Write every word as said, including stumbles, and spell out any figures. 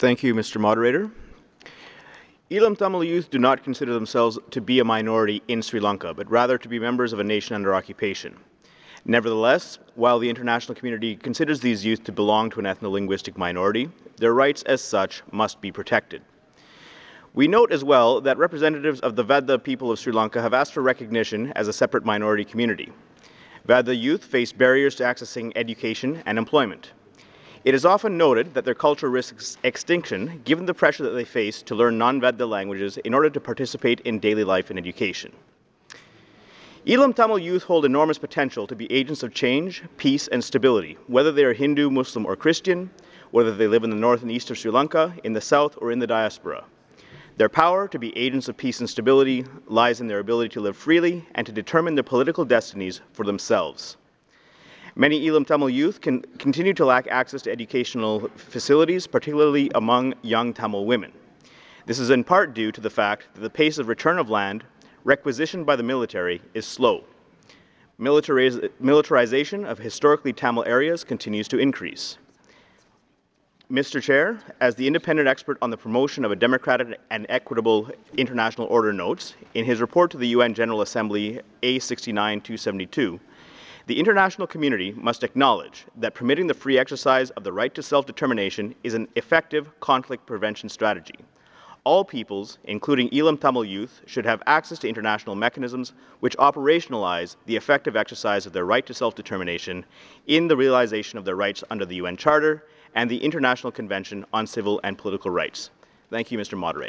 Thank you, Mister Moderator. Elam Tamil youth do not consider themselves to be a minority in Sri Lanka, but rather to be members of a nation under occupation. Nevertheless, while the international community considers these youth to belong to an ethno-linguistic minority, their rights as such must be protected. We note as well that representatives of the Vedda people of Sri Lanka have asked for recognition as a separate minority community. Vedda youth face barriers to accessing education and employment. It is often noted that their culture risks extinction given the pressure that they face to learn non-Vedda languages in order to participate in daily life and education. Elam Tamil youth hold enormous potential to be agents of change, peace, and stability, whether they are Hindu, Muslim, or Christian, whether they live in the north and east of Sri Lanka, in the south, or in the diaspora. Their power to be agents of peace and stability lies in their ability to live freely and to determine their political destinies for themselves. Many Elam Tamil youth can continue to lack access to educational facilities, particularly among young Tamil women. This is in part due to the fact that the pace of return of land requisitioned by the military is slow. Militariz militarization of historically Tamil areas continues to increase. Mister Chair, as the independent expert on the promotion of a democratic and equitable international order notes, in his report to the U N General Assembly A sixty-nine dash two seventy-two, the international community must acknowledge that permitting the free exercise of the right to self-determination is an effective conflict prevention strategy. All peoples, including Elam Tamil youth, should have access to international mechanisms which operationalize the effective exercise of their right to self-determination in the realization of their rights under the U N Charter and the International Convention on Civil and Political Rights. Thank you, Mister Moderator.